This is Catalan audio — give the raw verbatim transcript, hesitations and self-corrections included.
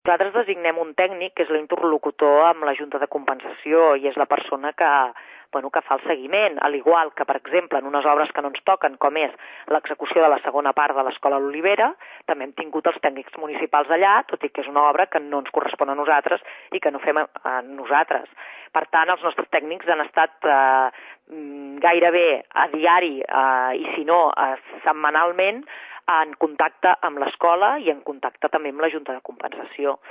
Nosaltres designem un tècnic que és l'interlocutor amb la Junta de Compensació i és la persona que, bueno, que fa el seguiment, al igual que, per exemple, en unes obres que no ens toquen, com és l'execució de la segona part de l'Escola l'Olivera, també hem tingut els tècnics municipals allà, tot i que és una obra que no ens correspon a nosaltres i que no fem a, a nosaltres. Per tant, els nostres tècnics han estat eh, gairebé a diari eh, i, si no, eh, setmanalment en contacte amb l'escola i en contacte també amb la Junta de Compensació.